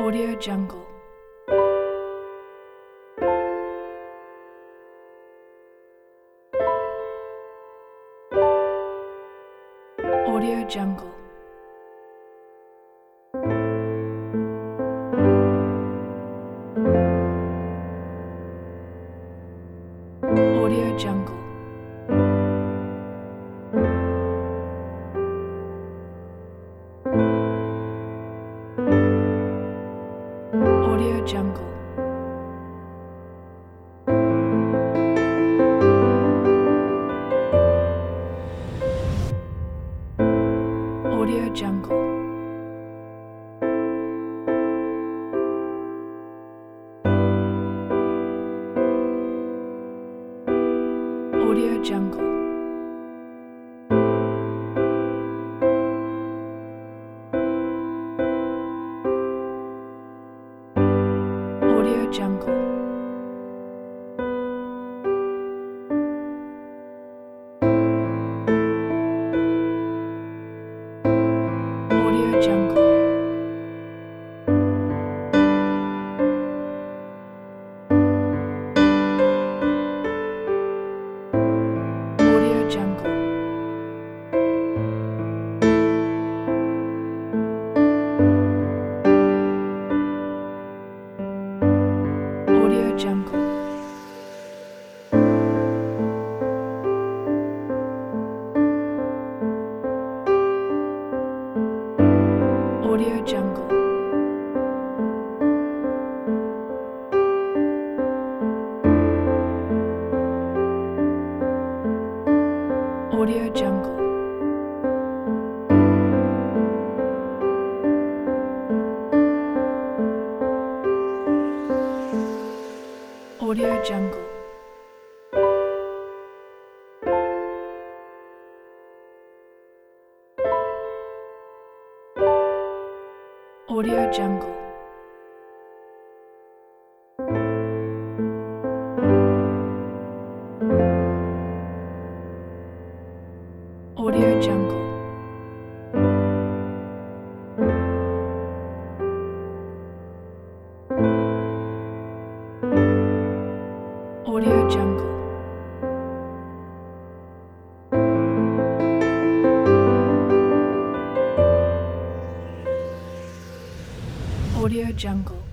Audio Jungle. Audio Jungle. Audio Jungle. Audio Jungle. Audio Jungle. Audio Jungle. Audio Jungle. Audio Jungle. Audio Jungle. Audio Jungle. Audio Jungle. Audio Jungle. Audio Jungle. Audio Jungle. Audio Jungle. Audio Jungle. Audio Jungle.